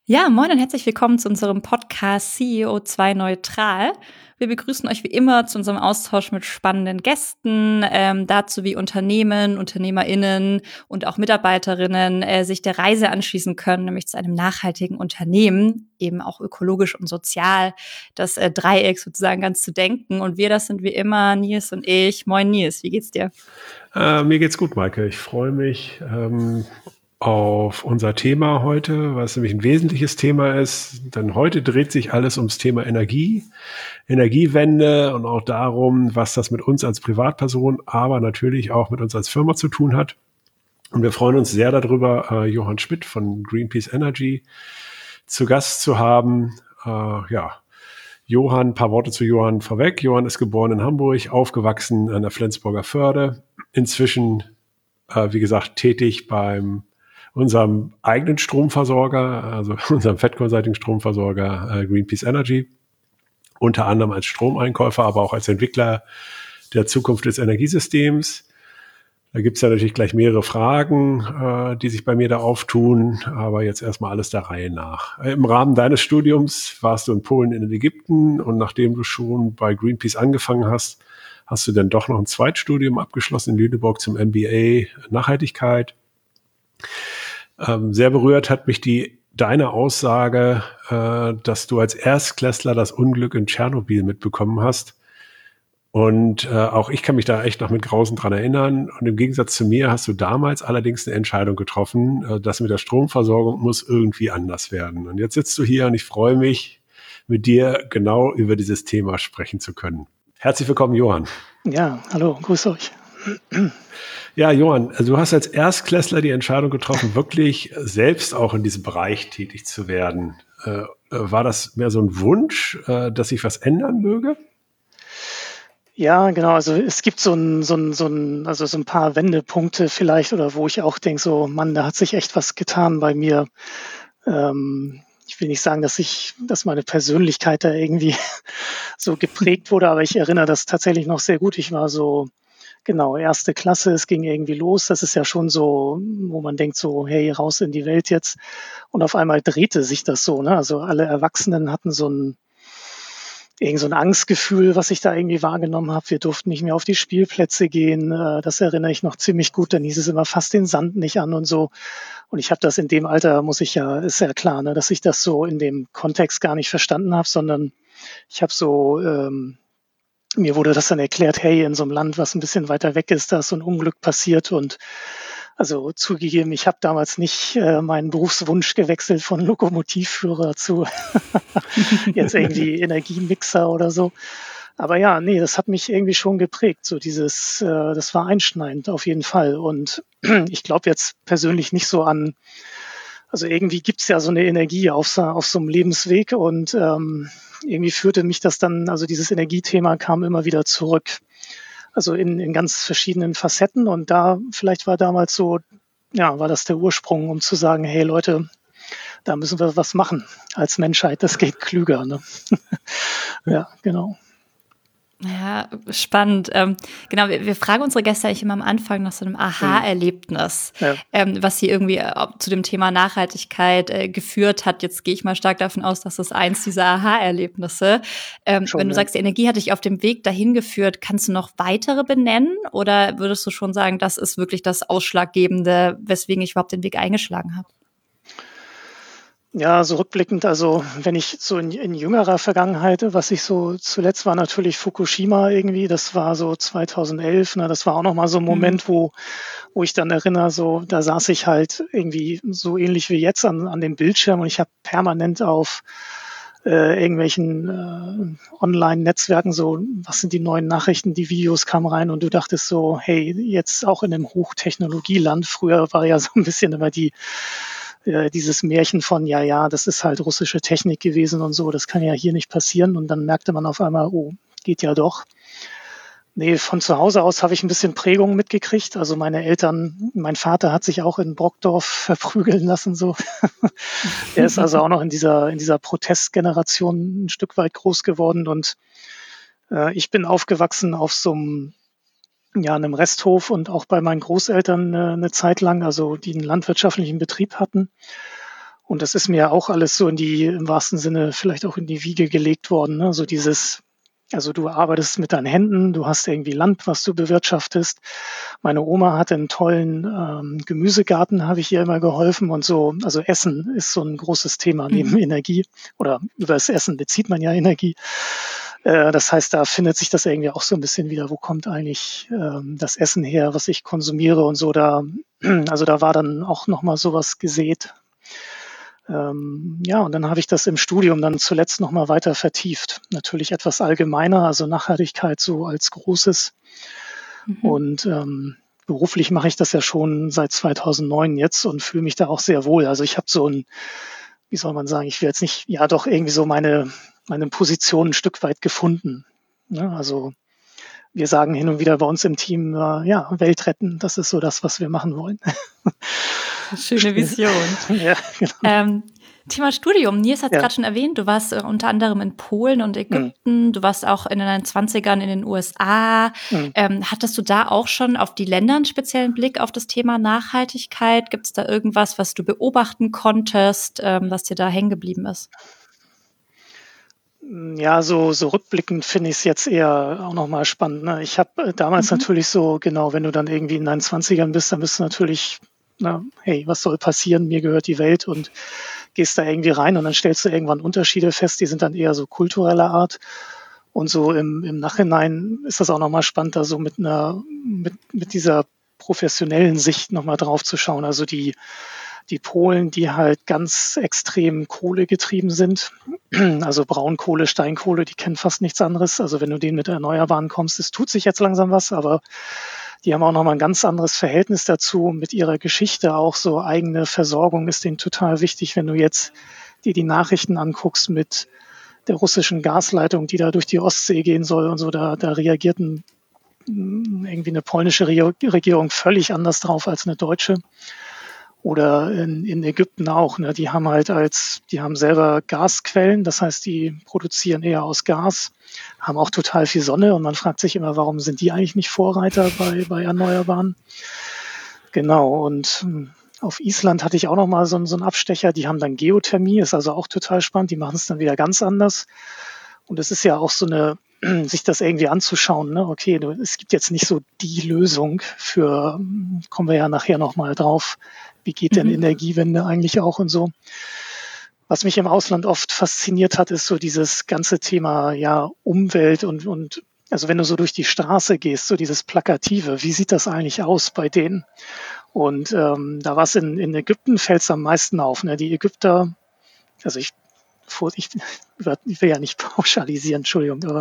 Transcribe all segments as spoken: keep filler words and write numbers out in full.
Ja, moin und herzlich willkommen zu unserem Podcast C E O zwei Neutral. Wir begrüßen euch wie immer zu unserem Austausch mit spannenden Gästen, ähm, dazu wie Unternehmen, UnternehmerInnen und auch Mitarbeiterinnen äh, sich der Reise anschließen können, nämlich zu einem nachhaltigen Unternehmen, eben auch ökologisch und sozial, das äh, Dreieck sozusagen ganz zu denken. Und wir, das sind wie immer Nils und ich. Moin Nils, wie geht's dir? Äh, mir geht's gut, Maike. Ich freue mich ähm, auf unser Thema heute, was nämlich ein wesentliches Thema ist. Denn heute dreht sich alles ums Thema Energie, Energiewende und auch darum, was das mit uns als Privatperson, aber natürlich auch mit uns als Firma zu tun hat. Und wir freuen uns sehr darüber, äh, Johann Schmidt von Greenpeace Energy zu Gast zu haben. Äh, ja, Johann, ein paar Worte zu Johann vorweg. Johann ist geboren in Hamburg, aufgewachsen an der Flensburger Förde, inzwischen, äh, wie gesagt, tätig beim unserem eigenen Stromversorger, also unserem fettkonseitigen Stromversorger äh, Greenpeace Energy, unter anderem als Stromeinkäufer, aber auch als Entwickler der Zukunft des Energiesystems. Da gibt es ja natürlich gleich mehrere Fragen, äh, die sich bei mir da auftun, aber jetzt erstmal alles der Reihe nach. Im Rahmen deines Studiums warst du in Polen, in Ägypten, und nachdem du schon bei Greenpeace angefangen hast, hast du dann doch noch ein Zweitstudium abgeschlossen in Lüneburg zum M B A Nachhaltigkeit. Ähm, sehr berührt hat mich die deine Aussage, äh, dass du als Erstklässler das Unglück in Tschernobyl mitbekommen hast. Und äh, auch ich kann mich da echt noch mit Grausen dran erinnern. Und im Gegensatz zu mir hast du damals allerdings eine Entscheidung getroffen, äh, dass mit der Stromversorgung muss irgendwie anders werden. Und jetzt sitzt du hier und ich freue mich, mit dir genau über dieses Thema sprechen zu können. Herzlich willkommen, Johann. Ja, hallo, grüß euch. Ja, Johann, also du hast als Erstklässler die Entscheidung getroffen, wirklich selbst auch in diesem Bereich tätig zu werden. Äh, war das mehr so ein Wunsch, äh, dass sich was ändern möge? Ja, genau. Also es gibt so ein, so ein, so ein, also so ein paar Wendepunkte vielleicht, oder wo ich auch denke, so, Mann, da hat sich echt was getan bei mir. Ähm, ich will nicht sagen, dass ich, dass meine Persönlichkeit da irgendwie so geprägt wurde, aber ich erinnere das tatsächlich noch sehr gut. Ich war so, genau, erste Klasse, es ging irgendwie los. Das ist ja schon so, wo man denkt so, hey, raus in die Welt jetzt. Und auf einmal drehte sich das so, ne? Also alle Erwachsenen hatten so ein, irgend so ein Angstgefühl, was ich da irgendwie wahrgenommen habe. Wir durften nicht mehr auf die Spielplätze gehen. Äh, Das erinnere ich noch ziemlich gut. Dann hieß es immer, fass den Sand nicht an und so. Und ich habe das in dem Alter, muss ich ja, ist ja klar, ne, dass ich das so in dem Kontext gar nicht verstanden habe, sondern ich habe so, ähm, mir wurde das dann erklärt, hey, in so einem Land, was ein bisschen weiter weg ist, da ist so ein Unglück passiert. Und also zugegeben, ich habe damals nicht äh, meinen Berufswunsch gewechselt von Lokomotivführer zu jetzt irgendwie Energiemixer oder so. Aber ja, nee, das hat mich irgendwie schon geprägt. So dieses, äh, das war einschneidend auf jeden Fall. Und ich glaube jetzt persönlich nicht so an, also irgendwie gibt's ja so eine Energie auf, so- auf so einem Lebensweg, und ähm, irgendwie führte mich das dann, also dieses Energiethema kam immer wieder zurück. Also in, in ganz verschiedenen Facetten, und da vielleicht war damals so, ja, war das der Ursprung, um zu sagen, hey Leute, da müssen wir was machen als Menschheit, das geht klüger. Ne? Ja, genau. Ja, spannend. Ähm, genau, wir, wir fragen unsere Gäste eigentlich immer am Anfang nach so einem Aha-Erlebnis, Ja. ähm, was sie irgendwie äh, zu dem Thema Nachhaltigkeit äh, geführt hat. Jetzt gehe ich mal stark davon aus, dass das eins dieser Aha-Erlebnisse. Ähm, Schon, wenn du ja. sagst, die Energie hat dich auf dem Weg dahin geführt, kannst du noch weitere benennen? Oder würdest du schon sagen, das ist wirklich das Ausschlaggebende, weswegen ich überhaupt den Weg eingeschlagen habe? Ja, so rückblickend, also wenn ich so in, in jüngerer Vergangenheit, was ich so zuletzt war natürlich Fukushima irgendwie, das war so zweitausendelf, ne, das war auch nochmal so ein Mhm. Moment, wo, wo ich dann erinnere, so, da saß ich halt irgendwie so ähnlich wie jetzt an, an dem Bildschirm, und ich habe permanent auf äh, irgendwelchen äh, Online-Netzwerken so, was sind die neuen Nachrichten, die Videos kamen rein, und du dachtest so, hey, jetzt auch in einem Hochtechnologieland, früher war ja so ein bisschen immer die äh, dieses Märchen von, ja, ja, das ist halt russische Technik gewesen und so, das kann ja hier nicht passieren. Und dann merkte man auf einmal, oh, geht ja doch. Nee, von zu Hause aus habe ich ein bisschen Prägung mitgekriegt. Also meine Eltern, mein Vater hat sich auch in Brockdorf verprügeln lassen, so. Er ist also auch noch in dieser, in dieser Protestgeneration ein Stück weit groß geworden, und äh, ich bin aufgewachsen auf so einem, ja, einem Resthof, und auch bei meinen Großeltern äh, eine Zeit lang, also die einen landwirtschaftlichen Betrieb hatten. Und das ist mir auch alles so in die, im wahrsten Sinne, vielleicht auch in die Wiege gelegt worden. Ne? So dieses, also du arbeitest mit deinen Händen, du hast irgendwie Land, was du bewirtschaftest. Meine Oma hatte einen tollen ähm, Gemüsegarten, habe ich ihr immer geholfen und so. Also Essen ist so ein großes Thema neben Mhm. Energie, oder über das Essen bezieht man ja Energie. Äh, das heißt, da findet sich das irgendwie auch so ein bisschen wieder, wo kommt eigentlich ähm, das Essen her, was ich konsumiere und so. Da, also da war dann auch nochmal sowas gesät. Ähm, ja, und dann habe ich das im Studium dann zuletzt nochmal weiter vertieft. Natürlich etwas allgemeiner, also Nachhaltigkeit so als Großes. Mhm. Und ähm, beruflich mache ich das ja schon seit zweitausendneun jetzt und fühle mich da auch sehr wohl. Also ich habe so ein, wie soll man sagen, ich will jetzt nicht, ja doch irgendwie so meine, meine Position ein Stück weit gefunden. Ne? Also wir sagen hin und wieder bei uns im Team, äh, ja, Welt retten, das ist so das, was wir machen wollen. Schöne Vision. Ja, genau. Ähm, Thema Studium. Nils hat es Ja. gerade schon erwähnt, du warst äh, unter anderem in Polen und Mhm. Ägypten, du warst auch in deinen Zwanzigern in den U S A. Mhm. Ähm, hattest du da auch schon auf die Länder einen speziellen Blick auf das Thema Nachhaltigkeit? Gibt es da irgendwas, was du beobachten konntest, ähm, was dir da hängen geblieben ist? Ja, so, so rückblickend finde ich es jetzt eher auch nochmal spannend. Ne? Ich habe damals Mhm. natürlich so, genau, wenn du dann irgendwie in deinen Zwanzigern bist, dann bist du natürlich, na, hey, was soll passieren? Mir gehört die Welt und gehst da irgendwie rein und dann stellst du irgendwann Unterschiede fest, die sind dann eher so kultureller Art. Und so im, im Nachhinein ist das auch nochmal spannend, da so mit einer, mit, mit dieser professionellen Sicht nochmal drauf zu schauen. Also die, die Polen, die halt ganz extrem kohlegetrieben sind, also Braunkohle, Steinkohle, die kennen fast nichts anderes. Also wenn du denen mit Erneuerbaren kommst, es tut sich jetzt langsam was, aber die haben auch nochmal ein ganz anderes Verhältnis dazu, mit ihrer Geschichte auch so eigene Versorgung ist denen total wichtig. Wenn du jetzt dir die Nachrichten anguckst mit der russischen Gasleitung, die da durch die Ostsee gehen soll und so, da, da reagierten irgendwie eine polnische Regierung völlig anders drauf als eine deutsche. Oder in, in Ägypten auch. Ne? Die haben halt als, die haben selber Gasquellen, das heißt, die produzieren eher aus Gas, haben auch total viel Sonne und man fragt sich immer, warum sind die eigentlich nicht Vorreiter bei, bei Erneuerbaren? Genau, und auf Island hatte ich auch noch mal so, so einen Abstecher, die haben dann Geothermie, ist also auch total spannend, die machen es dann wieder ganz anders. Und es ist ja auch so eine, sich das irgendwie anzuschauen, ne? Okay, es gibt jetzt nicht so die Lösung für, kommen wir ja nachher nochmal drauf, wie geht denn Mhm. Energiewende eigentlich auch und so. Was mich im Ausland oft fasziniert hat, ist so dieses ganze Thema, ja, Umwelt und, und, also wenn du so durch die Straße gehst, so dieses Plakative, wie sieht das eigentlich aus bei denen? Und ähm, da war es in, in Ägypten, fällt es am meisten auf. Ne? Die Ägypter, also ich, ich, ich will ja nicht pauschalisieren, Entschuldigung, aber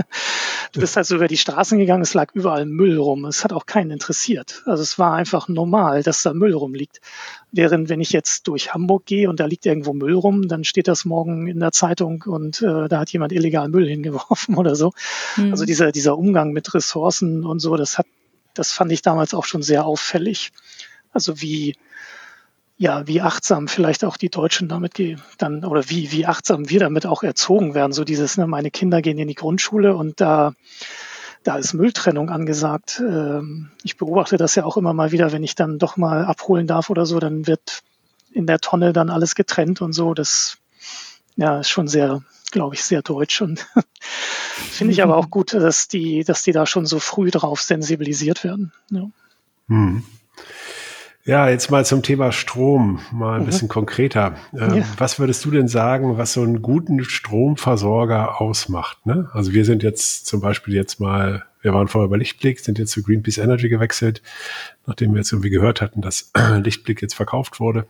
du bist halt so über die Straßen gegangen, es lag überall Müll rum. Es hat auch keinen interessiert. Also es war einfach normal, dass da Müll rumliegt. Während wenn ich jetzt durch Hamburg gehe und da liegt irgendwo Müll rum, dann steht das morgen in der Zeitung und äh, da hat jemand illegal Müll hingeworfen oder so. Mhm. Also dieser, dieser Umgang mit Ressourcen und so, das hat, das fand ich damals auch schon sehr auffällig. Also wie, ja, wie achtsam vielleicht auch die Deutschen damit gehen, dann, oder wie, wie achtsam wir damit auch erzogen werden. So dieses, ne, meine Kinder gehen in die Grundschule und da, da ist Mülltrennung angesagt. Ähm, ich beobachte das ja auch immer mal wieder, wenn ich dann doch mal abholen darf oder so, dann wird in der Tonne dann alles getrennt und so. Das, ja, ist schon sehr, glaube ich, sehr deutsch und finde ich aber auch gut, dass die, dass die da schon so früh drauf sensibilisiert werden. Ja. Hm. Ja, jetzt mal zum Thema Strom, mal ein Mhm. bisschen konkreter. Ähm, Ja. Was würdest du denn sagen, was so einen guten Stromversorger ausmacht? Ne? Also wir sind jetzt zum Beispiel jetzt mal, wir waren vorher bei Lichtblick, sind jetzt zu Greenpeace Energy gewechselt, nachdem wir jetzt irgendwie gehört hatten, dass Lichtblick jetzt verkauft wurde.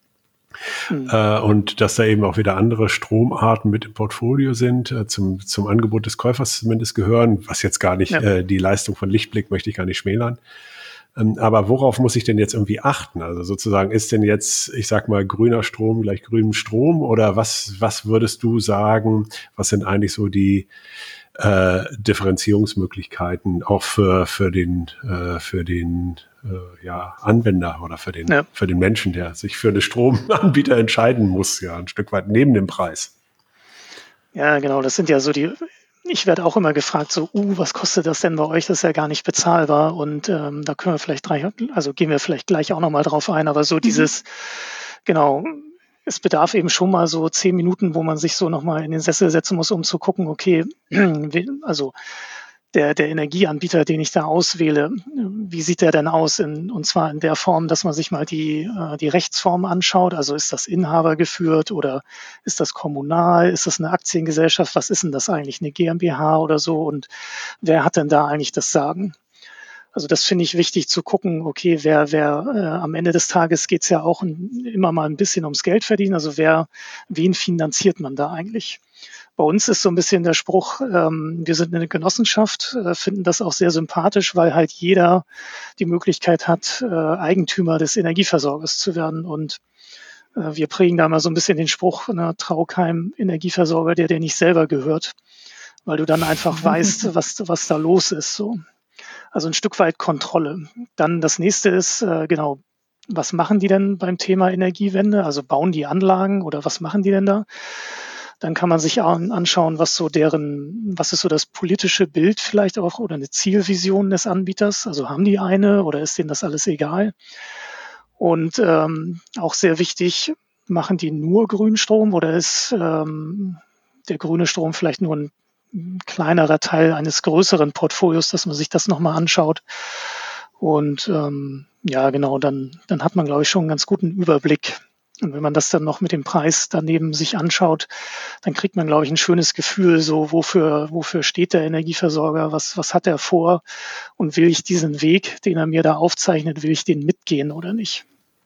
Mhm. Äh, und dass da eben auch wieder andere Stromarten mit im Portfolio sind, äh, zum, zum Angebot des Käufers zumindest gehören, was jetzt gar nicht, Ja. äh, die Leistung von Lichtblick möchte ich gar nicht schmälern. Aber worauf muss ich denn jetzt irgendwie achten? Also sozusagen, ist denn jetzt, ich sag mal, grüner Strom gleich grünem Strom? Oder was, was würdest du sagen, was sind eigentlich so die äh, Differenzierungsmöglichkeiten auch für, für den, äh, für den äh, ja, Anwender oder für den, Ja. für den Menschen, der sich für einen Stromanbieter entscheiden muss, ja, ein Stück weit neben dem Preis? Ja, genau, das sind ja so die, ich werde auch immer gefragt, so, uh, was kostet das denn bei euch? Das ist ja gar nicht bezahlbar. Und ähm, da können wir vielleicht gleich, also gehen wir vielleicht gleich auch nochmal drauf ein, aber so Mhm. dieses, genau, es bedarf eben schon mal so zehn Minuten, wo man sich so nochmal in den Sessel setzen muss, um zu gucken, okay, also der, der Energieanbieter, den ich da auswähle, wie sieht der denn aus? In, und zwar in der Form, dass man sich mal die, äh, die Rechtsform anschaut. Also ist das Inhaber geführt oder ist das kommunal? Ist das eine Aktiengesellschaft? Was ist denn das eigentlich? Eine GmbH oder so? Und wer hat denn da eigentlich das Sagen? Also das finde ich wichtig zu gucken, okay, wer, wer äh, am Ende des Tages geht es ja auch ein, immer mal ein bisschen ums Geld verdienen. Also wer, wen finanziert man da eigentlich? Bei uns ist so ein bisschen der Spruch, ähm, wir sind eine Genossenschaft, äh, finden das auch sehr sympathisch, weil halt jeder die Möglichkeit hat, äh, Eigentümer des Energieversorgers zu werden. Und äh, wir prägen da mal so ein bisschen den Spruch, ne, trau keinem Energieversorger, der dir nicht selber gehört, weil du dann einfach weißt, was, was da los ist. So. Also ein Stück weit Kontrolle. Dann das nächste ist, äh, genau, was machen die denn beim Thema Energiewende? Also bauen die Anlagen oder was machen die denn da? Dann kann man sich anschauen, was so deren, was ist so das politische Bild vielleicht auch oder eine Zielvision des Anbieters. Also haben die eine oder ist denen das alles egal? Und ähm, auch sehr wichtig, machen die nur Grünstrom oder ist ähm, der grüne Strom vielleicht nur ein kleinerer Teil eines größeren Portfolios, dass man sich das nochmal anschaut. Und ähm, ja, genau, dann, dann hat man, glaube ich, schon einen ganz guten Überblick. Und wenn man das dann noch mit dem Preis daneben sich anschaut, dann kriegt man, glaube ich, ein schönes Gefühl, so wofür, wofür steht der Energieversorger, was, was hat er vor und will ich diesen Weg, den er mir da aufzeichnet, will ich den mitgehen oder nicht?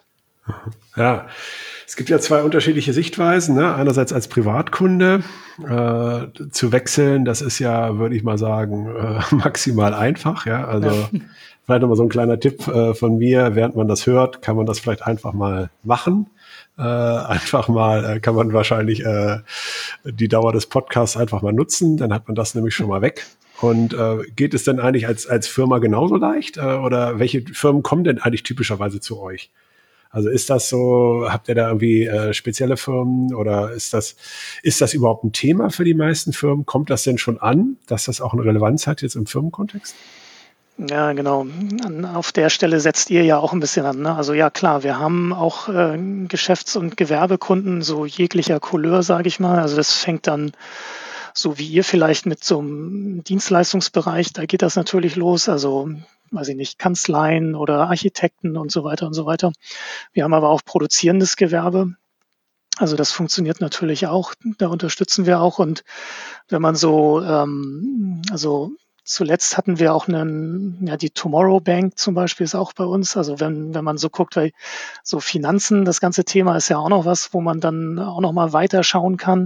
Ja, es gibt ja zwei unterschiedliche Sichtweisen. Ne? Einerseits als Privatkunde äh, zu wechseln, das ist ja, würde ich mal sagen, äh, maximal einfach. Ja, also ja. Vielleicht nochmal so ein kleiner Tipp äh, von mir, während man das hört, kann man das vielleicht einfach mal machen. Äh, einfach mal äh, kann man wahrscheinlich äh, die Dauer des Podcasts einfach mal nutzen, dann hat man das nämlich schon mal weg. Und äh, geht es denn eigentlich als, als Firma genauso leicht? Äh, oder welche Firmen kommen denn eigentlich typischerweise zu euch? Also ist das so, habt ihr da irgendwie äh, spezielle Firmen oder ist das, ist das überhaupt ein Thema für die meisten Firmen? Kommt das denn schon an, dass das auch eine Relevanz hat jetzt im Firmenkontext? Ja, genau. Auf der Stelle setzt ihr ja auch ein bisschen an. Ne? Also ja, klar, wir haben auch äh, Geschäfts- und Gewerbekunden, so jeglicher Couleur, sage ich mal. Also das fängt dann so wie ihr vielleicht mit so einem Dienstleistungsbereich, da geht das natürlich los. Also weiß ich nicht, Kanzleien oder Architekten und so weiter und so weiter. Wir haben aber auch produzierendes Gewerbe. Also das funktioniert natürlich auch. Da unterstützen wir auch. Und wenn man so, ähm, also zuletzt hatten wir auch einen, ja, die Tomorrow Bank zum Beispiel ist auch bei uns. Also wenn, wenn man so guckt, weil so Finanzen, das ganze Thema ist ja auch noch was, wo man dann auch noch mal weiter schauen kann.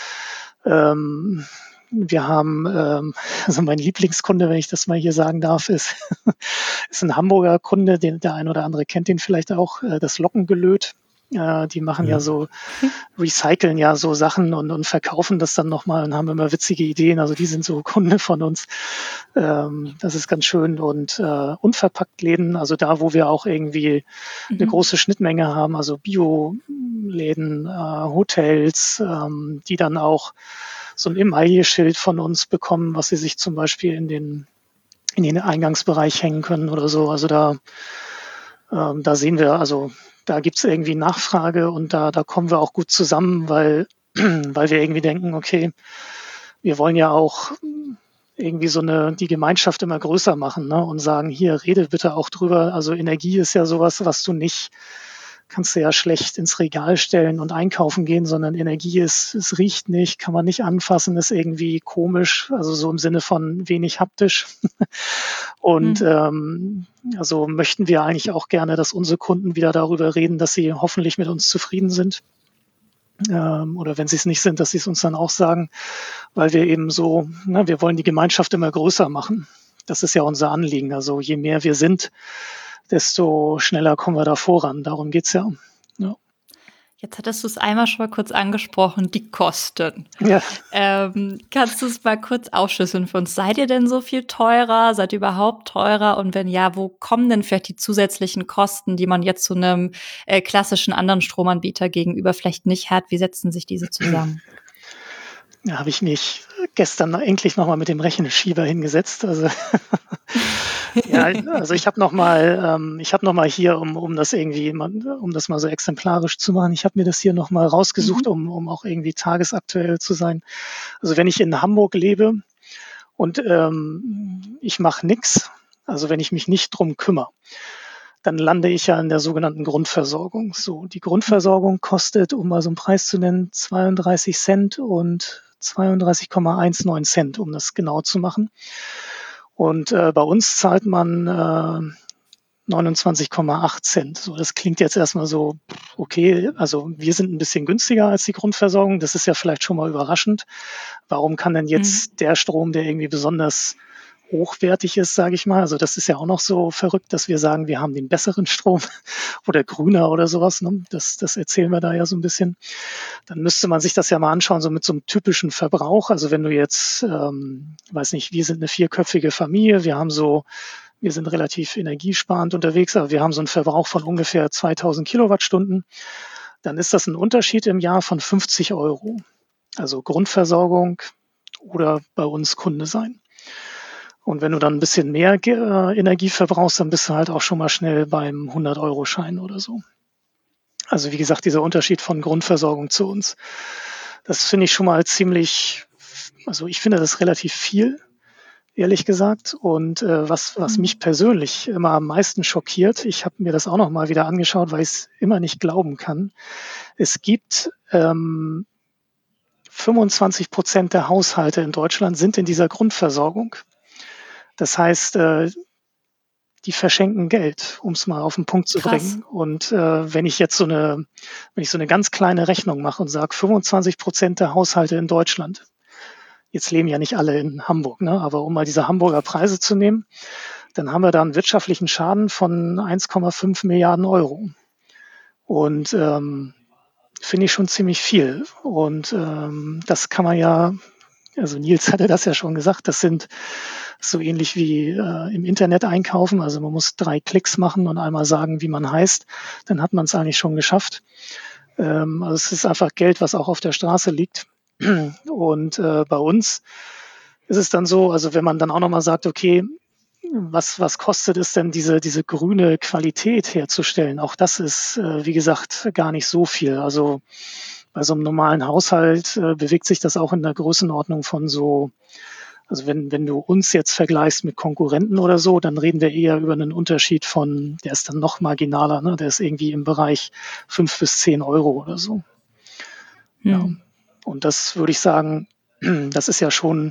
Ähm, wir haben, ähm, also mein Lieblingskunde, wenn ich das mal hier sagen darf, ist, ist ein Hamburger Kunde, den der ein oder andere kennt den vielleicht auch, äh, das Lockengelöt. Äh, die machen ja. ja so, recyceln ja so Sachen und, und verkaufen das dann nochmal und haben immer witzige Ideen. Also die sind so Kunde von uns. Ähm, das ist ganz schön. Und äh, Unverpacktläden, also da, wo wir auch irgendwie mhm. eine große Schnittmenge haben, also Bioläden, äh, Hotels, ähm, die dann auch so ein Emaille-Schild von uns bekommen, was sie sich zum Beispiel in den, in den Eingangsbereich hängen können oder so. Also da, ähm, da sehen wir, also da gibt's irgendwie Nachfrage und da, da kommen wir auch gut zusammen, weil, weil wir irgendwie denken, okay, wir wollen ja auch irgendwie so eine, die Gemeinschaft immer größer machen, ne, und sagen, hier, rede bitte auch drüber. Also Energie ist ja sowas, was du nicht, kannst du ja schlecht ins Regal stellen und einkaufen gehen, sondern Energie ist, es riecht nicht, kann man nicht anfassen, ist irgendwie komisch, also so im Sinne von wenig haptisch. Und mhm. ähm, also möchten wir eigentlich auch gerne, dass unsere Kunden wieder darüber reden, dass sie hoffentlich mit uns zufrieden sind. Ähm, oder wenn sie es nicht sind, dass sie es uns dann auch sagen, weil wir eben so, na, wir wollen die Gemeinschaft immer größer machen. Das ist ja unser Anliegen. Also je mehr wir sind, desto schneller kommen wir da voran. Darum geht's ja. ja. Jetzt hattest du es einmal schon mal kurz angesprochen, die Kosten. Ja. Ähm, kannst du es mal kurz aufschlüsseln für uns? Seid ihr denn so viel teurer? Seid ihr überhaupt teurer? Und wenn ja, wo kommen denn vielleicht die zusätzlichen Kosten, die man jetzt zu einem äh, klassischen anderen Stromanbieter gegenüber vielleicht nicht hat? Wie setzen sich diese zusammen? Da habe ich mich gestern endlich nochmal mit dem Rechenschieber hingesetzt. Also Ja, also ich habe noch mal, ähm, ich habe noch mal hier, um, um das irgendwie, um das mal so exemplarisch zu machen, ich habe mir das hier noch mal rausgesucht, Mhm. um, um auch irgendwie tagesaktuell zu sein. Also wenn ich in Hamburg lebe und ähm, ich mache nichts, also wenn ich mich nicht drum kümmere, dann lande ich ja in der sogenannten Grundversorgung. So, die Grundversorgung kostet, um mal so einen Preis zu nennen, zweiunddreißig Cent und zweiunddreißig Komma neunzehn Cent, um das genau zu machen. Und äh, bei uns zahlt man äh, neunundzwanzig Komma acht Cent. So, das klingt jetzt erstmal so, okay, also wir sind ein bisschen günstiger als die Grundversorgung. Das ist ja vielleicht schon mal überraschend. Warum kann denn Mhm. jetzt der Strom, der irgendwie besonders hochwertig ist, sage ich mal, also das ist ja auch noch so verrückt, dass wir sagen, wir haben den besseren Strom oder grüner oder sowas. Ne? Das, das erzählen wir da ja so ein bisschen. Dann müsste man sich das ja mal anschauen, so mit so einem typischen Verbrauch. Also wenn du jetzt, ähm, weiß nicht, wir sind eine vierköpfige Familie, wir haben so, wir sind relativ energiesparend unterwegs, aber wir haben so einen Verbrauch von ungefähr zweitausend Kilowattstunden, dann ist das ein Unterschied im Jahr von fünfzig Euro. Also Grundversorgung oder bei uns Kunde sein. Und wenn du dann ein bisschen mehr äh, Energie verbrauchst, dann bist du halt auch schon mal schnell beim hundert-Euro-Schein oder so. Also wie gesagt, dieser Unterschied von Grundversorgung zu uns. Das finde ich schon mal ziemlich, also ich finde das relativ viel, ehrlich gesagt. Und äh, was, was Mhm. mich persönlich immer am meisten schockiert, ich habe mir das auch noch mal wieder angeschaut, weil ich es immer nicht glauben kann. Es gibt ähm, fünfundzwanzig Prozent der Haushalte in Deutschland sind in dieser Grundversorgung. Das heißt, äh, die verschenken Geld, um es mal auf den Punkt zu Krass. bringen. Und äh, wenn ich jetzt so eine, wenn ich so eine ganz kleine Rechnung mache und sage, fünfundzwanzig Prozent der Haushalte in Deutschland, jetzt leben ja nicht alle in Hamburg, ne? Aber um mal diese Hamburger Preise zu nehmen, dann haben wir da einen wirtschaftlichen Schaden von eins Komma fünf Milliarden Euro. Und ähm, finde ich schon ziemlich viel. Und ähm, das kann man ja, also Nils hatte das ja schon gesagt, das sind so ähnlich wie äh, im Internet einkaufen. Also man muss drei Klicks machen und einmal sagen, wie man heißt. Dann hat man es eigentlich schon geschafft. Ähm, also es ist einfach Geld, was auch auf der Straße liegt. Und äh, bei uns ist es dann so, also wenn man dann auch nochmal sagt, okay, was, was kostet es denn, diese, diese grüne Qualität herzustellen? Auch das ist, äh, wie gesagt, gar nicht so viel. Also bei so einem normalen Haushalt äh, bewegt sich das auch in der Größenordnung von so, also wenn, wenn du uns jetzt vergleichst mit Konkurrenten oder so, dann reden wir eher über einen Unterschied von, der ist dann noch marginaler, ne? Der ist irgendwie im Bereich fünf bis zehn Euro oder so. Ja. Mhm. Und das würde ich sagen, das ist ja schon,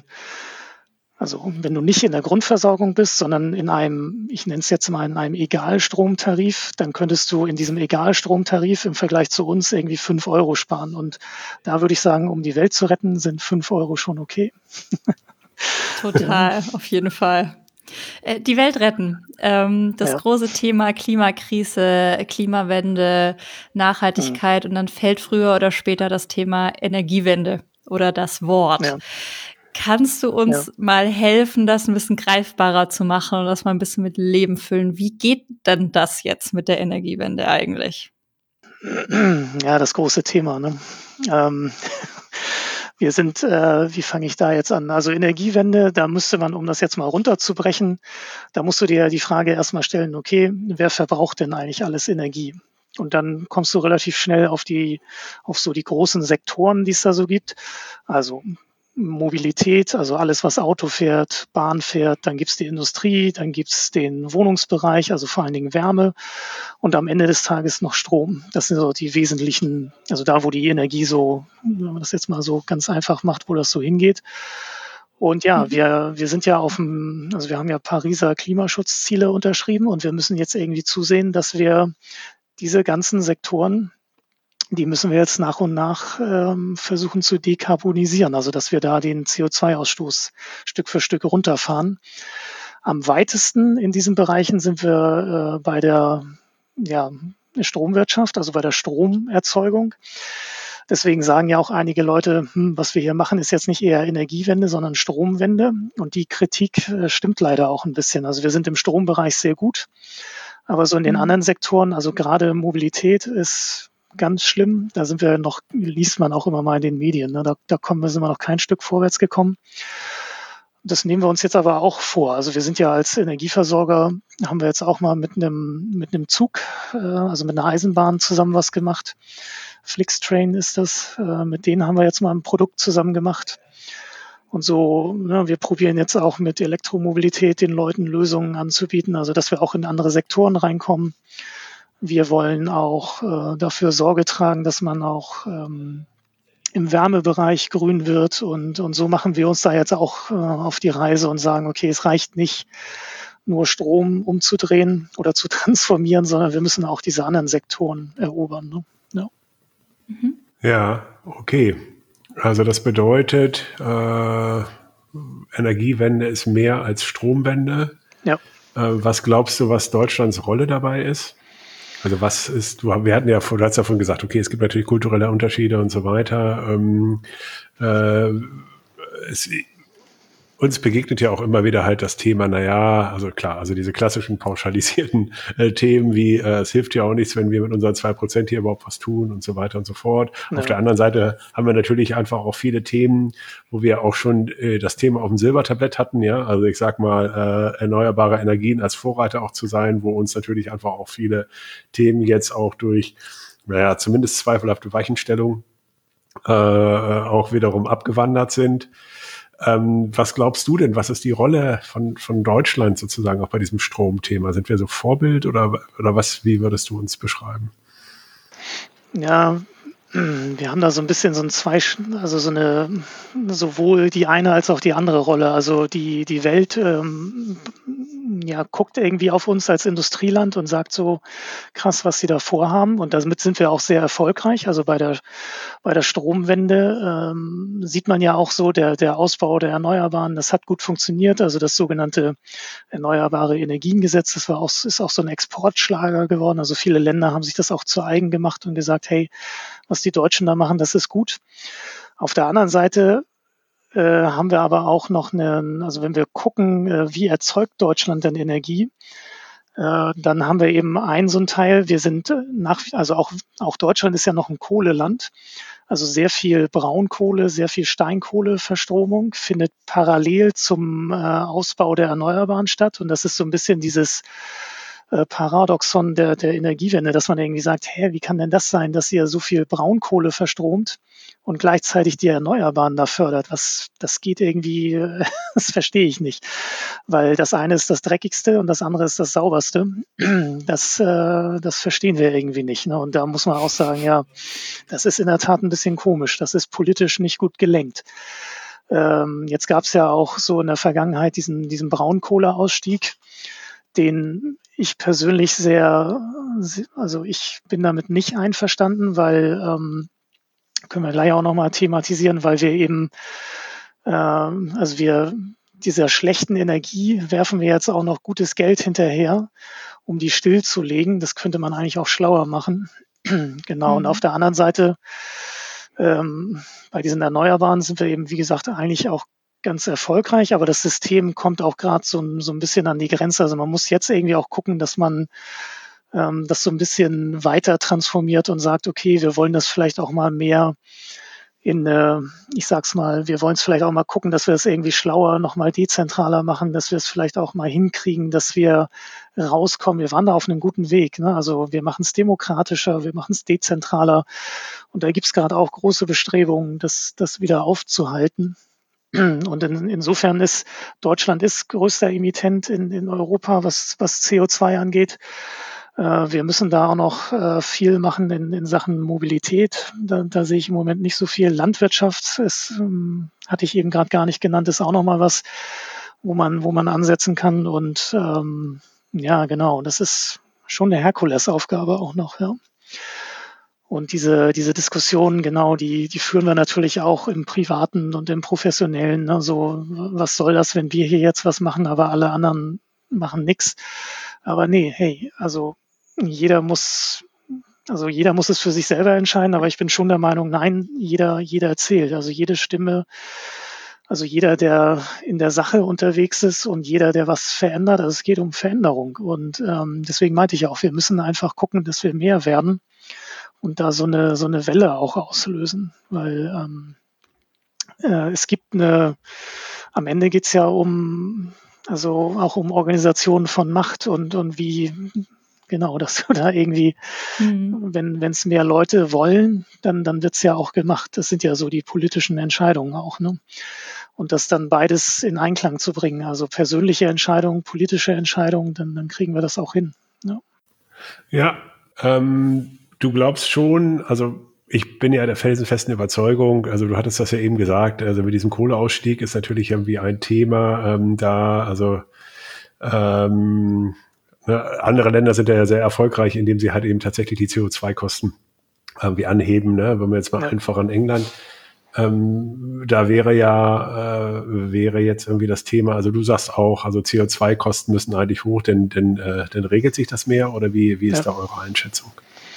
also wenn du nicht in der Grundversorgung bist, sondern in einem, ich nenne es jetzt mal in einem Egalstromtarif, dann könntest du in diesem Egalstromtarif im Vergleich zu uns irgendwie fünf Euro sparen. Und da würde ich sagen, um die Welt zu retten, sind fünf Euro schon okay. Total, auf jeden Fall. Äh, Die Welt retten. Ähm, das Ja. große Thema Klimakrise, Klimawende, Mhm. Nachhaltigkeit und dann fällt früher oder später das Thema Energiewende oder das Wort. Ja. Kannst du Ja. uns mal helfen, das ein bisschen greifbarer zu machen und das mal ein bisschen mit Leben füllen? Wie geht denn das jetzt mit der Energiewende eigentlich? Ja, das große Thema. Ne? Ähm, wir sind, äh, wie fange ich da jetzt an? Also Energiewende, da müsste man, um das jetzt mal runterzubrechen, da musst du dir die Frage erstmal stellen, okay, wer verbraucht denn eigentlich alles Energie? Und dann kommst du relativ schnell auf die, auf so die großen Sektoren, die es da so gibt. Also Mobilität, also alles, was Auto fährt, Bahn fährt, dann gibt's die Industrie, dann gibt's den Wohnungsbereich, also vor allen Dingen Wärme und am Ende des Tages noch Strom. Das sind so die wesentlichen, also da, wo die Energie so, wenn man das jetzt mal so ganz einfach macht, wo das so hingeht. Und ja, Mhm. wir, wir sind ja auf dem, also wir haben ja Pariser Klimaschutzziele unterschrieben und wir müssen jetzt irgendwie zusehen, dass wir diese ganzen Sektoren, die müssen wir jetzt nach und nach ähm, versuchen zu dekarbonisieren, also dass wir da den C O zwei Ausstoß Stück für Stück runterfahren. Am weitesten in diesen Bereichen sind wir äh, bei der ja, Stromwirtschaft, also bei der Stromerzeugung. Deswegen sagen ja auch einige Leute, hm, was wir hier machen, ist jetzt nicht eher Energiewende, sondern Stromwende. Und die Kritik äh, stimmt leider auch ein bisschen. Also wir sind im Strombereich sehr gut, aber so in den Mhm. anderen Sektoren, also gerade Mobilität ist ganz schlimm. Da sind wir noch, liest man auch immer mal in den Medien. Ne? Da, da kommen wir, sind wir noch kein Stück vorwärts gekommen. das nehmen wir uns jetzt aber auch vor. Also wir sind ja als Energieversorger, haben wir jetzt auch mal mit einem mit einem Zug, äh, also mit einer Eisenbahn zusammen was gemacht. Flixtrain ist das. Äh, mit denen haben wir jetzt mal ein Produkt zusammen gemacht. Und so, ne, wir probieren jetzt auch mit Elektromobilität den Leuten Lösungen anzubieten, also dass wir auch in andere Sektoren reinkommen. Wir wollen auch äh, dafür Sorge tragen, dass man auch ähm, im Wärmebereich grün wird. Und, und so machen wir uns da jetzt auch äh, auf die Reise und sagen, okay, es reicht nicht, nur Strom umzudrehen oder zu transformieren, sondern wir müssen auch diese anderen Sektoren erobern. Ne? Ja. Mhm. Ja, okay. Also das bedeutet, äh, Energiewende ist mehr als Stromwende. Ja. Äh, was glaubst du, was Deutschlands Rolle dabei ist? Also was ist, du, wir hatten ja, du hast davon gesagt, okay, es gibt natürlich kulturelle Unterschiede und so weiter. Ähm, äh, es, uns begegnet ja auch immer wieder halt das Thema, naja, also klar, also diese klassischen pauschalisierten äh, Themen wie, äh, es hilft ja auch nichts, wenn wir mit unseren zwei Prozent hier überhaupt was tun und so weiter und so fort. Ja. Auf der anderen Seite haben wir natürlich einfach auch viele Themen, wo wir auch schon äh, das Thema auf dem Silbertablett hatten, ja, also ich sag mal, äh, erneuerbare Energien als Vorreiter auch zu sein, wo uns natürlich einfach auch viele Themen jetzt auch durch, naja, zumindest zweifelhafte Weichenstellung äh, auch wiederum abgewandert sind. Ähm, was glaubst du denn? Was ist die Rolle von, von Deutschland sozusagen auch bei diesem Stromthema? Sind wir so Vorbild oder, oder was, wie würdest du uns beschreiben? Ja, wir haben da so ein bisschen so ein zwei, also so eine, sowohl die eine als auch die andere Rolle. Also die, die Welt ähm, ja, guckt irgendwie auf uns als Industrieland und sagt so krass, was sie da vorhaben. Und damit sind wir auch sehr erfolgreich. Also bei der, bei der Stromwende ähm, sieht man ja auch so, der, der Ausbau der Erneuerbaren, das hat gut funktioniert. Also das sogenannte Erneuerbare Energiengesetz, das war auch, ist auch so ein Exportschlager geworden. Also viele Länder haben sich das auch zu eigen gemacht und gesagt, hey, was die Deutschen da machen, das ist gut. Auf der anderen Seite äh, haben wir aber auch noch eine, also wenn wir gucken, äh, wie erzeugt Deutschland denn Energie, äh, dann haben wir eben einen so einen Teil, wir sind nach, also auch, auch Deutschland ist ja noch ein Kohleland, also sehr viel Braunkohle, sehr viel Steinkohleverstromung findet parallel zum äh, Ausbau der Erneuerbaren statt und das ist so ein bisschen dieses äh, Paradoxon der, der Energiewende, dass man irgendwie sagt, hä, wie kann denn das sein, dass ihr so viel Braunkohle verstromt und gleichzeitig die Erneuerbaren da fördert? Was, das geht irgendwie, das verstehe ich nicht, weil das eine ist das Dreckigste und das andere ist das Sauberste. Das, äh, das verstehen wir irgendwie nicht. Ne? Und da muss man auch sagen, ja, das ist in der Tat ein bisschen komisch. Das ist politisch nicht gut gelenkt. Ähm, jetzt gab es ja auch so in der Vergangenheit diesen, diesen Braunkohleausstieg, den ich persönlich sehr, also ich bin damit nicht einverstanden, weil, ähm, können wir gleich auch nochmal thematisieren, weil wir eben, ähm, also wir, dieser schlechten Energie werfen wir jetzt auch noch gutes Geld hinterher, um die stillzulegen. Das könnte man eigentlich auch schlauer machen. Genau. Mhm. Und auf der anderen Seite, ähm, bei diesen Erneuerbaren sind wir eben, wie gesagt, eigentlich auch ganz erfolgreich, aber das System kommt auch gerade so, so ein bisschen an die Grenze. Also man muss jetzt irgendwie auch gucken, dass man ähm, das so ein bisschen weiter transformiert und sagt, okay, wir wollen das vielleicht auch mal mehr in, äh, ich sag's mal, wir wollen es vielleicht auch mal gucken, dass wir es irgendwie schlauer, nochmal dezentraler machen, dass wir es vielleicht auch mal hinkriegen, dass wir rauskommen. Wir waren da auf einem guten Weg. Ne? Also wir machen es demokratischer, wir machen es dezentraler und da gibt's gerade auch große Bestrebungen, das, das wieder aufzuhalten. Und in, insofern ist Deutschland ist größter Emittent in, in Europa, was, was C O zwei angeht. Äh, wir müssen da auch noch äh, viel machen in, in Sachen Mobilität. Da, da sehe ich im Moment nicht so viel. Landwirtschaft ist, ähm, hatte ich eben gerade gar nicht genannt, ist auch noch mal was, wo man, wo man ansetzen kann. Und ähm, ja, genau, das ist schon eine Herkulesaufgabe auch noch, ja. Und diese, diese Diskussionen, genau, die, die führen wir natürlich auch im Privaten und im Professionellen. Ne? So, was soll das, wenn wir hier jetzt was machen, aber alle anderen machen nichts? Aber nee, hey, also jeder muss, also jeder muss es für sich selber entscheiden, aber ich bin schon der Meinung, nein, jeder, jeder zählt. Also jede Stimme, also jeder, der in der Sache unterwegs ist und jeder, der was verändert, also es geht um Veränderung. Und ähm, deswegen meinte ich auch, wir müssen einfach gucken, dass wir mehr werden. Und da so eine, so eine Welle auch auslösen, weil ähm, äh, es gibt eine, am Ende geht's ja um, also auch um Organisation von Macht und, und wie, genau, dass du da irgendwie, Mhm. wenn wenn es mehr Leute wollen, dann, dann wird's ja auch gemacht. Das sind ja so die politischen Entscheidungen auch, ne? Und das dann beides in Einklang zu bringen, also persönliche Entscheidungen, politische Entscheidungen, dann, dann kriegen wir das auch hin. Ja. Ja, ähm, du glaubst schon, also ich bin ja der felsenfesten Überzeugung, also du hattest das ja eben gesagt, also mit diesem Kohleausstieg ist natürlich irgendwie ein Thema ähm, da, also ähm, ne, andere Länder sind ja sehr erfolgreich, indem sie halt eben tatsächlich die C O zwei Kosten irgendwie anheben, ne? Wenn wir jetzt mal Ja. einfach an England, ähm, da wäre ja, äh, wäre jetzt irgendwie das Thema, also du sagst auch, also C O zwei Kosten müssen eigentlich hoch, denn, denn, äh, denn regelt sich das mehr oder wie, wie ist Ja. da eure Einschätzung?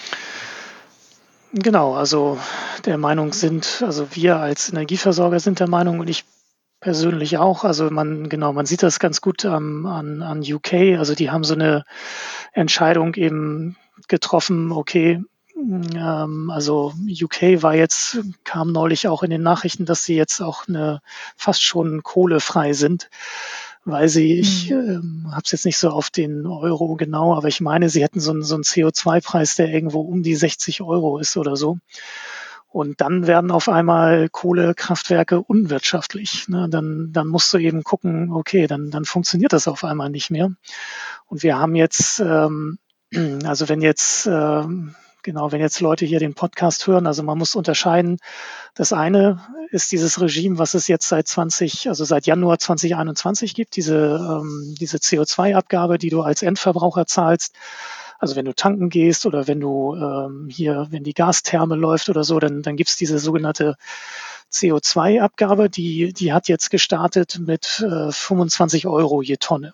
Genau, also der Meinung sind, also wir als Energieversorger sind der Meinung und ich persönlich auch, also man, genau, man sieht das ganz gut ähm, an, an U K, also die haben so eine Entscheidung eben getroffen, okay, ähm, also U K war jetzt, kam neulich auch in den Nachrichten, dass sie jetzt auch eine fast schon kohlefrei sind, weil sie, ich Mhm. ähm, habe es jetzt nicht so auf den Euro genau, aber ich meine, sie hätten so einen, so einen C O zwei Preis, der irgendwo um die sechzig Euro ist oder so. Und dann werden auf einmal Kohlekraftwerke unwirtschaftlich. Ne? Dann, dann musst du eben gucken, okay, dann, dann funktioniert das auf einmal nicht mehr. Und wir haben jetzt, ähm, also wenn jetzt, ähm, genau, wenn jetzt Leute hier den Podcast hören, also man muss unterscheiden. Das eine ist dieses Regime, was es jetzt seit zwanzig, also seit Januar zwanzig einundzwanzig gibt, diese, ähm, diese C O zwei Abgabe, die du als Endverbraucher zahlst. Also wenn du tanken gehst oder wenn du ähm, hier, wenn die Gastherme läuft oder so, dann, dann gibt's diese sogenannte C O zwei Abgabe, die, die hat jetzt gestartet mit äh, fünfundzwanzig Euro je Tonne,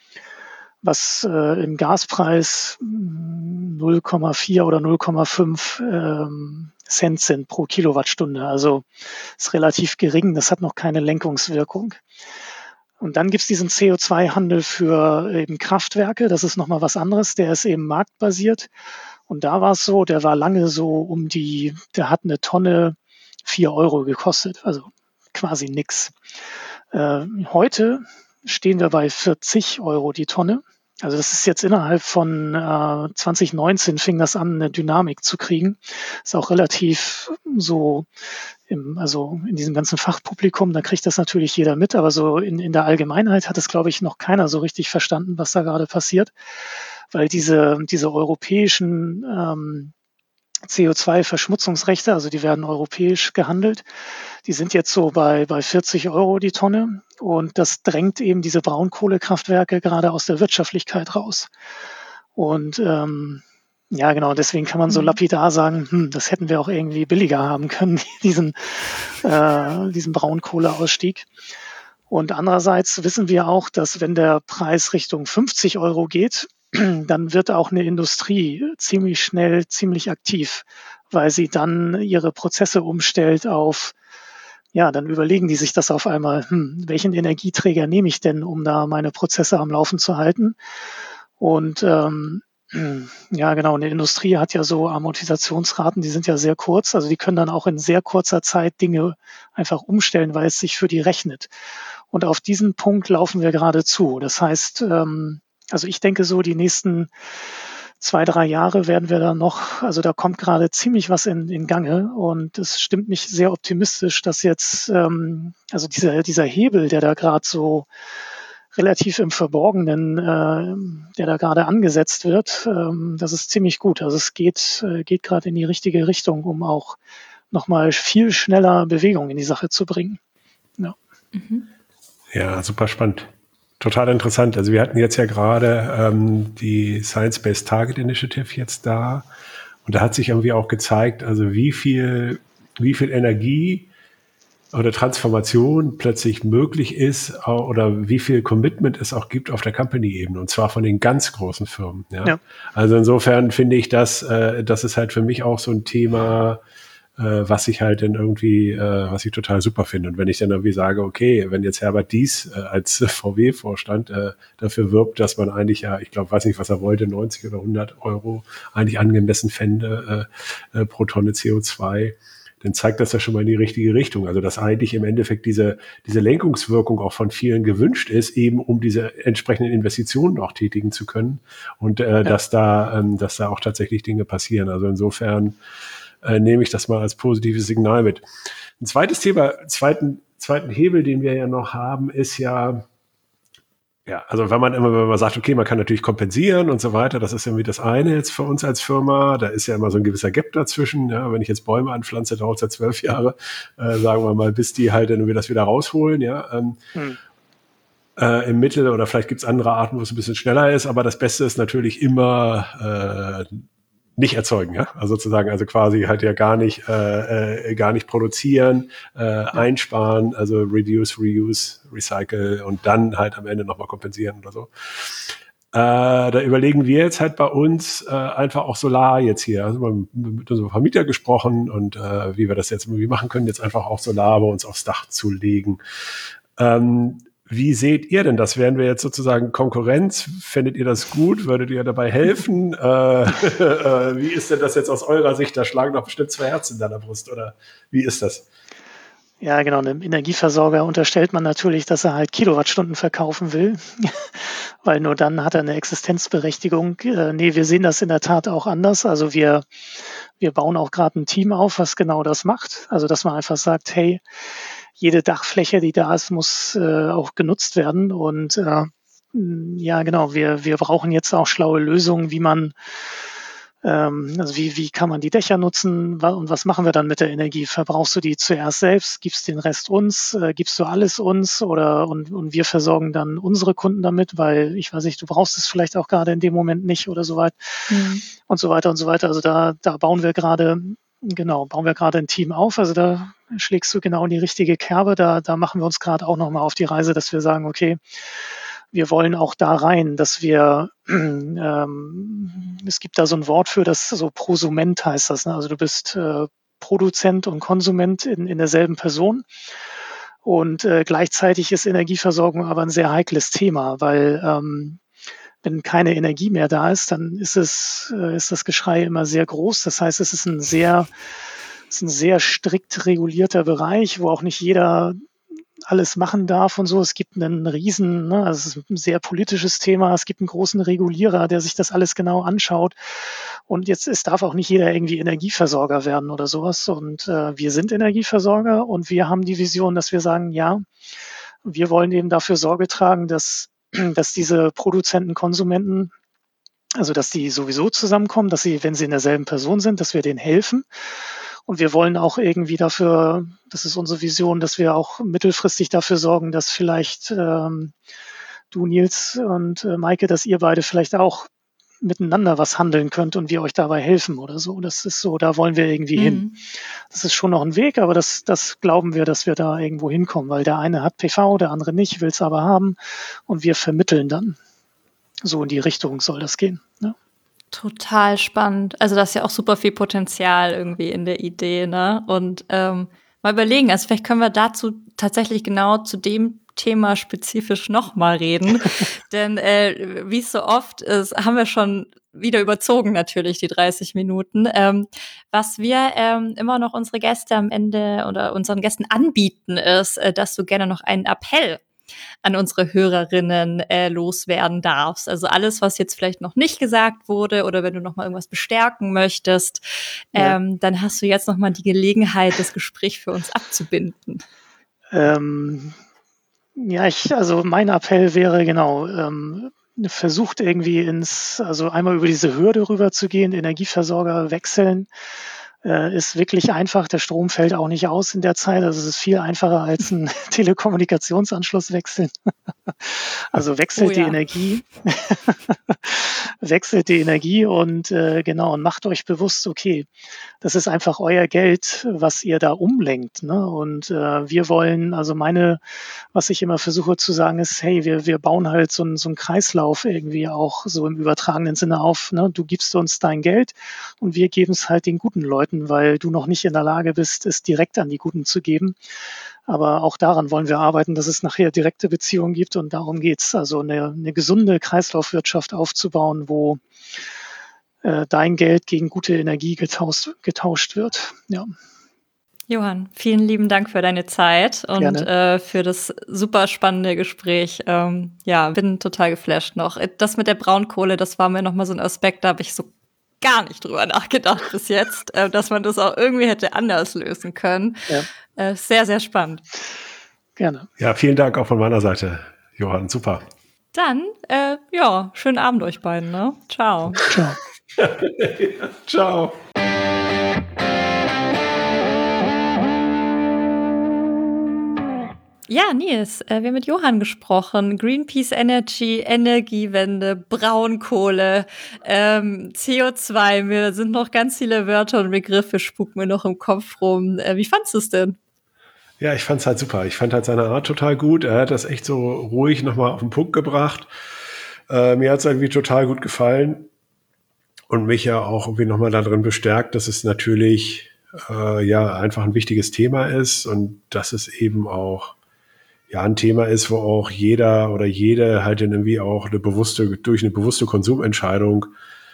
was äh, im Gaspreis null Komma vier oder null Komma fünf ähm, Cent sind pro Kilowattstunde. Also ist relativ gering, das hat noch keine Lenkungswirkung. Und dann gibt's diesen C O zwei Handel für eben Kraftwerke, das ist nochmal was anderes, der ist eben marktbasiert. Und da war es so, der war lange so um die, der hat eine Tonne vier Euro gekostet, also quasi nix. Äh, heute stehen wir bei vierzig Euro die Tonne. Also das ist jetzt innerhalb von äh, zwanzig neunzehn fing das an, eine Dynamik zu kriegen. Ist auch relativ so, im, also in diesem ganzen Fachpublikum, da kriegt das natürlich jeder mit, aber so in, in der Allgemeinheit hat es, glaube ich, noch keiner so richtig verstanden, was da gerade passiert, weil diese, diese europäischen ähm, C O zwei Verschmutzungsrechte, also die werden europäisch gehandelt, die sind jetzt so bei, bei vierzig Euro die Tonne und das drängt eben diese Braunkohlekraftwerke gerade aus der Wirtschaftlichkeit raus. Und ähm, ja, genau, deswegen kann man so Mhm. lapidar sagen, hm, das hätten wir auch irgendwie billiger haben können, diesen, äh, diesen Braunkohleausstieg. Und andererseits wissen wir auch, dass wenn der Preis Richtung fünfzig Euro geht, dann wird auch eine Industrie ziemlich schnell ziemlich aktiv, weil sie dann ihre Prozesse umstellt auf, ja, dann überlegen die sich das auf einmal, hm, welchen Energieträger nehme ich denn, um da meine Prozesse am Laufen zu halten? Und ähm, ja, genau, eine Industrie hat ja so Amortisationsraten, die sind ja sehr kurz, also die können dann auch in sehr kurzer Zeit Dinge einfach umstellen, weil es sich für die rechnet. Und auf diesen Punkt laufen wir gerade zu. Das heißt, ähm, also ich denke so, die nächsten zwei, drei Jahre werden wir da noch, also da kommt gerade ziemlich was in, in Gange und es stimmt mich sehr optimistisch, dass jetzt, ähm, also dieser, dieser Hebel, der da gerade so relativ im Verborgenen, äh, der da gerade angesetzt wird, ähm, das ist ziemlich gut. Also es geht, äh, geht gerade in die richtige Richtung, um auch nochmal viel schneller Bewegung in die Sache zu bringen. Ja. Mhm. Ja, super spannend. Total interessant. Also wir hatten jetzt ja gerade ähm, die Science-Based Target Initiative jetzt da und da hat sich irgendwie auch gezeigt, also wie viel, wie viel Energie oder Transformation plötzlich möglich ist au- oder wie viel Commitment es auch gibt auf der Company-Ebene und zwar von den ganz großen Firmen. Ja? Ja. Also insofern finde ich, dass äh, das ist halt für mich auch so ein Thema, äh, was ich halt dann irgendwie, äh, was ich total super finde. Und wenn ich dann irgendwie sage, okay, wenn jetzt Herbert Dies äh, als V W-Vorstand äh, dafür wirbt, dass man eigentlich ja, ich glaube, weiß nicht, was er wollte, neunzig oder hundert Euro eigentlich angemessen fände äh, äh, pro Tonne C O zwei, dann zeigt das ja schon mal in die richtige Richtung. Also dass eigentlich im Endeffekt diese, diese Lenkungswirkung auch von vielen gewünscht ist, eben um diese entsprechenden Investitionen auch tätigen zu können und äh, ja. dass da, ähm, dass da auch tatsächlich Dinge passieren. Also insofern äh, nehme ich das mal als positives Signal mit. Ein zweites Thema, zweiten, zweiten Hebel, den wir ja noch haben, ist ja, ja, also wenn man immer, wenn man sagt, okay, man kann natürlich kompensieren und so weiter, das ist irgendwie das eine jetzt für uns als Firma, da ist ja immer so ein gewisser Gap dazwischen, ja, wenn ich jetzt Bäume anpflanze, dauert es ja zwölf Jahre, äh, sagen wir mal, bis die halt dann wir das wieder rausholen, ja, ähm, hm. äh, im Mittel oder vielleicht gibt's andere Arten, wo es ein bisschen schneller ist, aber das Beste ist natürlich immer äh, nicht erzeugen, ja, also sozusagen, also quasi halt ja gar nicht, äh, äh, gar nicht produzieren, äh, ja. einsparen, also reduce, reuse, recycle und dann halt am Ende nochmal kompensieren oder so. Äh, da überlegen wir jetzt halt bei uns äh, einfach auch Solar jetzt hier, also wir haben mit unserem Vermieter gesprochen und äh, wie wir das jetzt irgendwie machen können, jetzt einfach auch Solar bei uns aufs Dach zu legen. Ähm, Wie seht ihr denn das? Wären wir jetzt sozusagen Konkurrenz? Fändet ihr das gut? Würdet ihr dabei helfen? äh, äh, wie ist denn das jetzt aus eurer Sicht? Da schlagen doch bestimmt zwei Herzen in deiner Brust, oder wie ist das? Ja, genau. Einem Energieversorger unterstellt man natürlich, dass er halt Kilowattstunden verkaufen will, weil nur dann hat er eine Existenzberechtigung. Äh, nee, wir sehen das in der Tat auch anders. Also wir, wir bauen auch gerade ein Team auf, was genau das macht. Also dass man einfach sagt, hey, jede Dachfläche, die da ist, muss äh, auch genutzt werden. Und äh, ja, genau, wir, wir brauchen jetzt auch schlaue Lösungen, wie man, ähm, also wie, wie kann man die Dächer nutzen und was machen wir dann mit der Energie? Verbrauchst du die zuerst selbst, gibst den Rest uns, äh, gibst du alles uns oder und, und wir versorgen dann unsere Kunden damit, weil ich weiß nicht, du brauchst es vielleicht auch gerade in dem Moment nicht oder so weit mhm. und so weiter und so weiter. Also da, da bauen wir gerade Genau, bauen wir gerade ein Team auf. Also da schlägst du genau in die richtige Kerbe. Da, da machen wir uns gerade auch nochmal auf die Reise, dass wir sagen, okay, wir wollen auch da rein, dass wir, ähm, es gibt da so ein Wort für, das so Prosument heißt das. Ne? Also du bist äh, Produzent und Konsument in, in derselben Person. Und äh, gleichzeitig ist Energieversorgung aber ein sehr heikles Thema, weil ähm, wenn keine Energie mehr da ist, dann ist es, ist das Geschrei immer sehr groß. Das heißt, es ist ein sehr, es ist ein sehr strikt regulierter Bereich, wo auch nicht jeder alles machen darf und so. Es gibt einen riesen, ne, also es ist ein sehr politisches Thema. Es gibt einen großen Regulierer, der sich das alles genau anschaut. Und jetzt, es darf auch nicht jeder irgendwie Energieversorger werden oder sowas. Und äh, wir sind Energieversorger und wir haben die Vision, dass wir sagen, ja, wir wollen eben dafür Sorge tragen, dass dass diese Produzenten, Konsumenten, also dass die sowieso zusammenkommen, dass sie, wenn sie in derselben Person sind, dass wir denen helfen. Und wir wollen auch irgendwie dafür, das ist unsere Vision, dass wir auch mittelfristig dafür sorgen, dass vielleicht ähm, du, Nils und äh, Maike, dass ihr beide vielleicht auch miteinander was handeln könnt und wir euch dabei helfen oder so. Das ist so, da wollen wir irgendwie mhm. hin. Das ist schon noch ein Weg, aber das, das glauben wir, dass wir da irgendwo hinkommen, weil der eine hat P V, der andere nicht, will es aber haben und wir vermitteln dann. So in die Richtung soll das gehen. Ja. Total spannend. Also das ist ja auch super viel Potenzial irgendwie in der Idee, ne? Und ähm, mal überlegen, also vielleicht können wir dazu tatsächlich genau zu dem Thema spezifisch nochmal reden. Denn äh, wie es so oft ist, haben wir schon wieder überzogen natürlich die dreißig Minuten. Ähm, was wir ähm, immer noch unsere Gäste am Ende oder unseren Gästen anbieten, ist, äh, dass du gerne noch einen Appell an unsere Hörerinnen äh, loswerden darfst. Also alles, was jetzt vielleicht noch nicht gesagt wurde oder wenn du noch mal irgendwas bestärken möchtest, ja. ähm, dann hast du jetzt noch mal die Gelegenheit, das Gespräch für uns abzubinden. Ähm Ja, ich, also mein Appell wäre genau, ähm, versucht irgendwie ins, also einmal über diese Hürde rüberzugehen, Energieversorger wechseln, äh, ist wirklich einfach. Der Strom fällt auch nicht aus in der Zeit. Also es ist viel einfacher als ein Telekommunikationsanschluss wechseln. Also wechselt oh, ja. die Energie, wechselt die Energie und äh, genau und macht euch bewusst, okay, das ist einfach euer Geld, was ihr da umlenkt. Ne? Und äh, wir wollen, also meine, was ich immer versuche zu sagen, ist, hey, wir, wir bauen halt so, ein, so einen Kreislauf irgendwie auch so im übertragenen Sinne auf. Ne? Du gibst uns dein Geld und wir geben es halt den guten Leuten, weil du noch nicht in der Lage bist, es direkt an die Guten zu geben. Aber auch daran wollen wir arbeiten, dass es nachher direkte Beziehungen gibt und darum geht's. Also eine, eine gesunde Kreislaufwirtschaft aufzubauen, wo äh, dein Geld gegen gute Energie getauscht, getauscht wird. Ja. Johann, vielen lieben Dank für deine Zeit und äh, für das super spannende Gespräch. Ähm, ja, bin total geflasht noch. Das mit der Braunkohle, das war mir nochmal so ein Aspekt, da habe ich so gar nicht drüber nachgedacht bis jetzt, äh, dass man das auch irgendwie hätte anders lösen können. Ja. Äh, sehr, sehr spannend. Gerne. Ja, vielen Dank auch von meiner Seite, Johann. Super. Dann, äh, ja, schönen Abend euch beiden, ne? Ciao. Ciao. Ciao. Ja, Nils, äh, wir haben mit Johann gesprochen. Greenpeace Energy, Energiewende, Braunkohle, ähm, C O zwei. Mir sind noch ganz viele Wörter und Begriffe, spuken mir noch im Kopf rum. Äh, wie fandst du es denn? Ja, ich fand es halt super. Ich fand halt seine Art total gut. Er hat das echt so ruhig nochmal auf den Punkt gebracht. Äh, mir hat es irgendwie total gut gefallen und mich ja auch irgendwie nochmal darin bestärkt, dass es natürlich äh, ja einfach ein wichtiges Thema ist und dass es eben auch ja ein Thema ist, wo auch jeder oder jede halt irgendwie auch eine bewusste, durch eine bewusste Konsumentscheidung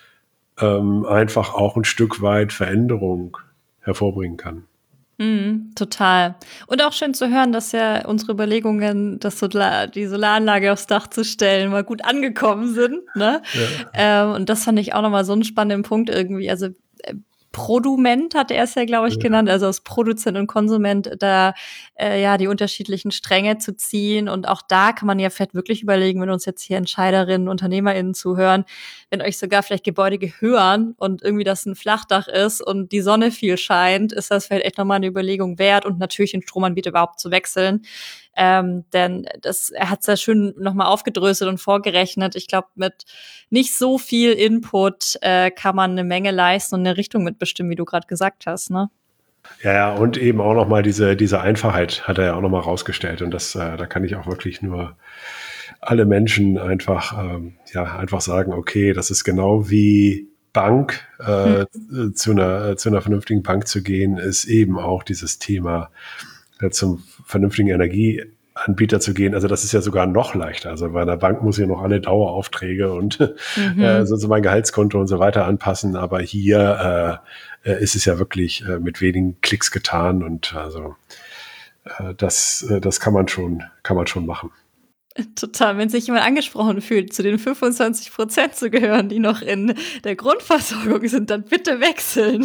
ähm, einfach auch ein Stück weit Veränderung hervorbringen kann. Mm, total. Und auch schön zu hören, dass ja unsere Überlegungen, das Solar, die Solaranlage aufs Dach zu stellen, mal gut angekommen sind. Ne? Ja. Ähm, und das fand ich auch nochmal so einen spannenden Punkt irgendwie. Also äh, Produment hat er es ja, glaube ich, ja. genannt, also aus Produzent und Konsument da äh, ja die unterschiedlichen Stränge zu ziehen. Und auch da kann man ja vielleicht wirklich überlegen, wenn uns jetzt hier Entscheiderinnen, UnternehmerInnen zuhören, wenn euch sogar vielleicht Gebäude gehören und irgendwie das ein Flachdach ist und die Sonne viel scheint, ist das vielleicht echt nochmal eine Überlegung wert und natürlich den Stromanbieter überhaupt zu wechseln. Ähm, denn das, er hat es ja schön nochmal aufgedröselt und vorgerechnet. Ich glaube, mit nicht so viel Input äh, kann man eine Menge leisten und eine Richtung mitbestimmen, wie du gerade gesagt hast, ne? Ja, ja, und eben auch nochmal diese, diese Einfachheit hat er ja auch nochmal rausgestellt. Und das, äh, da kann ich auch wirklich nur alle Menschen einfach, ähm, ja, einfach sagen, okay, das ist genau wie Bank, äh, hm. zu einer, zu einer vernünftigen Bank zu gehen, ist eben auch dieses Thema, äh, zum vernünftigen Energieanbieter zu gehen. Also das ist ja sogar noch leichter. Also bei einer Bank muss ich ja noch alle Daueraufträge und mhm. äh, so mein Gehaltskonto und so weiter anpassen. Aber hier äh, ist es ja wirklich äh, mit wenigen Klicks getan und also äh, das, äh, das kann man schon, kann man schon machen. Total, wenn sich jemand angesprochen fühlt, zu den fünfundzwanzig Prozent zu gehören, die noch in der Grundversorgung sind, dann bitte wechseln.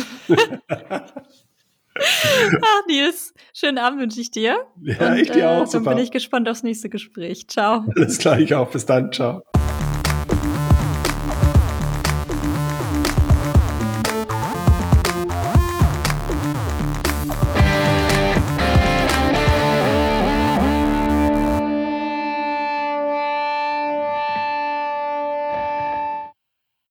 Ach, Nils, schönen Abend wünsche ich dir. Ja, und, ich dir auch. Äh, dann bin ich gespannt aufs nächste Gespräch. Ciao. Alles klar, ich auch. Bis dann. Ciao.